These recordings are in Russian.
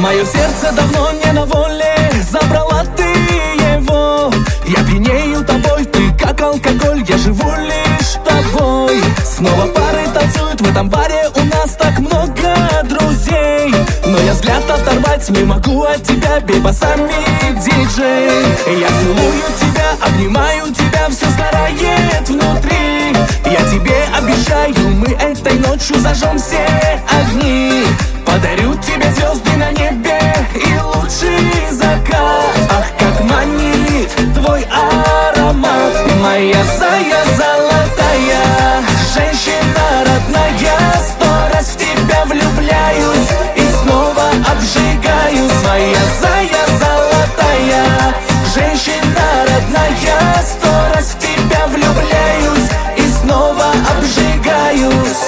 Мое сердце давно не на воле, забрала ты его. Я пьянею тобой, ты как алкоголь, я живу лишь тобой. Снова пары танцуют в этом баре, у нас так много друзей. Но я взгляд оторвать не могу от тебя, бей басами, диджей. Я целую тебя, обнимаю тебя, все сгорает внутри. Я тебе обещаю, мы этой ночью зажжем все огни. Подарю тебе звезды на небе и лучший закат. Ах, как манит твой аромат. Моя зая золотая, женщина родная, 100 раз в тебя влюбляюсь и снова обжигаюсь. Моя зая золотая, женщина родная, 100 раз в тебя влюбляюсь и снова обжигаюсь.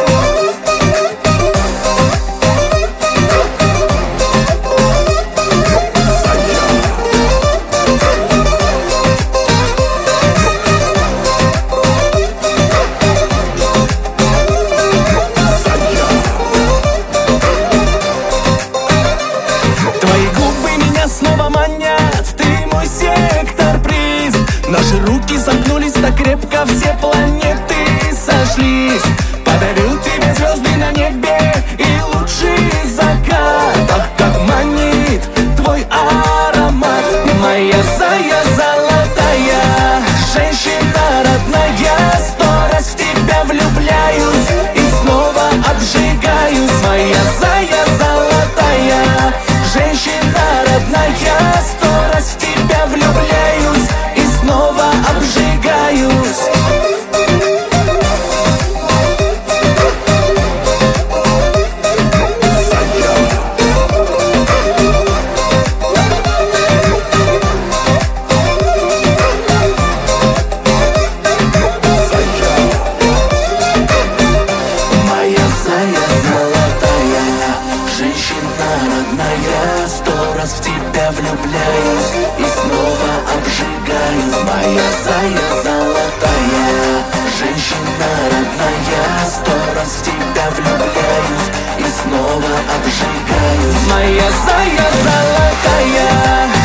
Наши руки сомкнулись так крепко, все планеты сошлись. Подарил тебе звезды на небе и лучший закат. Ах, как манит твой аромат. Моя зая золотая, женщина родная, 100 раз в тебя влюбляюсь и снова обжигаюсь. Моя зая золотая, женщина родная, 100 раз в тебя влюбляюсь и снова обжигаюсь. Моя зая золотая, женщина родная, 100 раз в тебя влюбляюсь и снова обжигаюсь. Моя зая золотая, женщина родная, 100 раз в тебя влюбляюсь и снова обжигаюсь. Моя зая золотая,